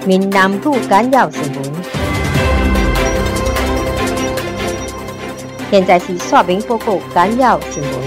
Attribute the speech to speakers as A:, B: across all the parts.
A: 闽南语简要新闻。现在是说明报告简要新闻。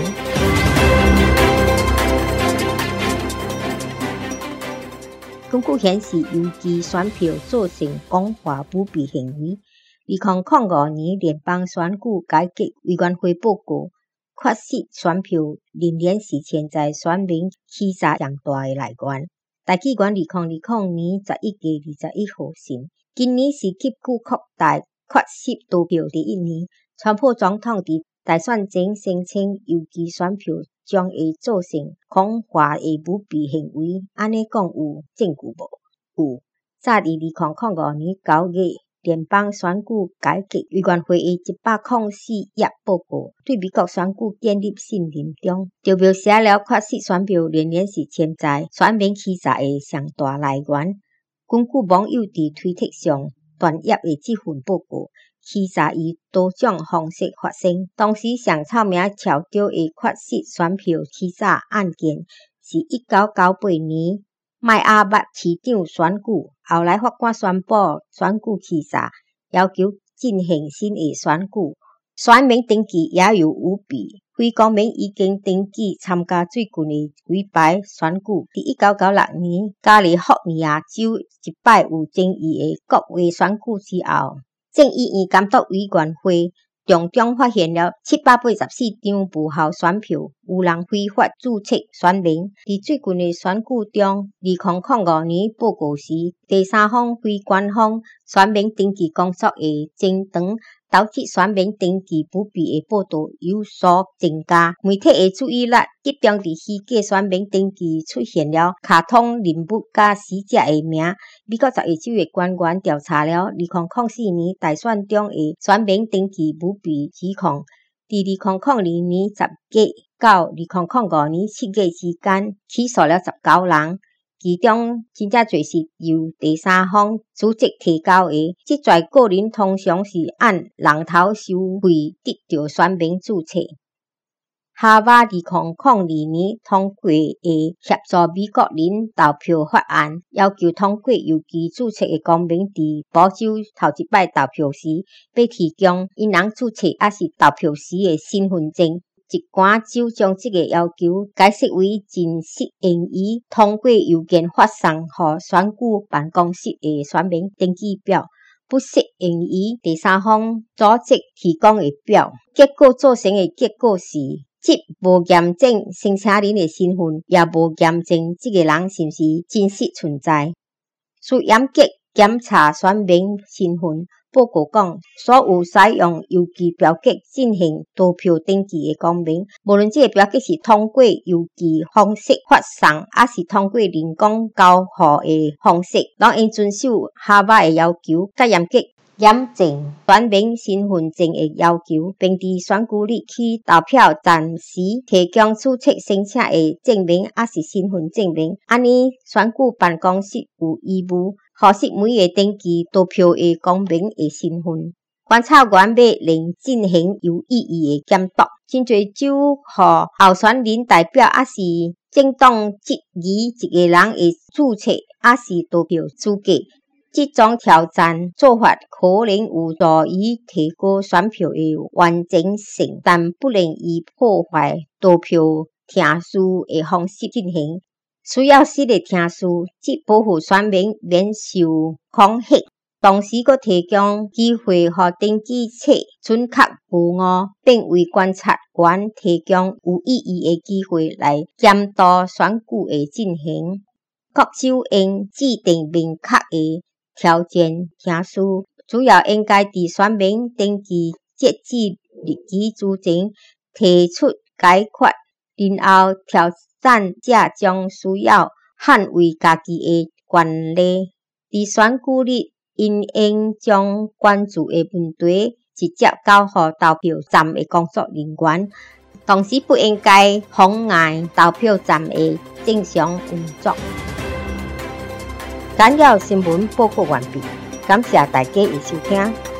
A: 根据显示，邮寄选票造成讲话舞弊行为。2005年联邦选举改革委员会报告，缺失选票仍然是潜在选民欺诈上大的来源。大纪元2020年11月21号信，今年是急剧扩大缺失投票第一年。川普总统伫大选前声称，邮寄选票将会造成讲话的舞弊行为。安尼讲有证据无？有。早伫2005年9月，联邦选举改革委员会的104页报告，对美国选举建立信任中，就描写了缺失选票仍然是潜在选民欺诈的上大来源。根据网友伫推特上传阅的这份报告，欺诈以多种方式发生。当时上臭名昭著的缺失选票欺诈案件，是1998年迈阿密市长选举，后来法官宣布选举欺诈，要求进行新的选举。选民登记也有舞弊，非公民已经登记参加最近的几摆选举。伫1996年加利福尼亚州一摆有争议的国会选举之后，正议院监督委员会重中发现了784张无效选票，有人非法注册选民。伫最近的选举中，2005年报告时，第三方非官方选民登记工作的增长，导致选民登记舞弊的报道有所增加。媒体的注意力集中伫虚假选民登记出现了卡通人物甲死者的名。美国12州的官员调查了2004年大选中的选民登记舞弊指控，伫2002年10月到2005年7月之间，起诉了19人。其中真正侪是由第三方组织提交的，这类个人通常是按人头收费得到选民注册。哈巴2002年通过的协助美国人投票法案，要求通过邮寄注册的公民伫保州头一摆投票时，要提供因人注册也是投票时的身份证。一寡州将这个要求解释为真实用于通过邮件发送予选举办公室的选民登记表，不适用于第三方组织提供的表。结果造成的结果是，即无验证申请人的身份，也无验证这个人是不是真实存在。需严格检查选民身份。报告讲，所有使用邮寄表格进行投票登记的公民，无论这个表格是通过邮寄方式发送，还是通过人工交付的方式，拢应遵守哈巴的要求，甲严格验证选民身份证的要求，并伫选举日去投票站时提供注册申请的证明，还是身份证明。安尼，选举办公室有义务核实每个登记投票的公民的身份。监察员要另进行有意义的检讨。真侪州予候选人代表也是政党质疑一个人的注册也是投票资格。这种挑战做法可能有助于提高选票的完整性，但不能以破坏投票程序的方式进行。需要新的程序，即保护选民免受恐吓，同时佫提供机会予登记册准确无误，并为观察员提供有意义的机会来监督选举的进行。各州应制定明确的条件程序，主要应该伫选民登记截止日期之前提出解决，然后挑战者将需要捍卫家己的权利。伫选举日，因应将关注的问题直接交予投票站的工作人员，同时不应该妨碍投票站的正常运作。简要新闻报告完毕，感谢大家的收听。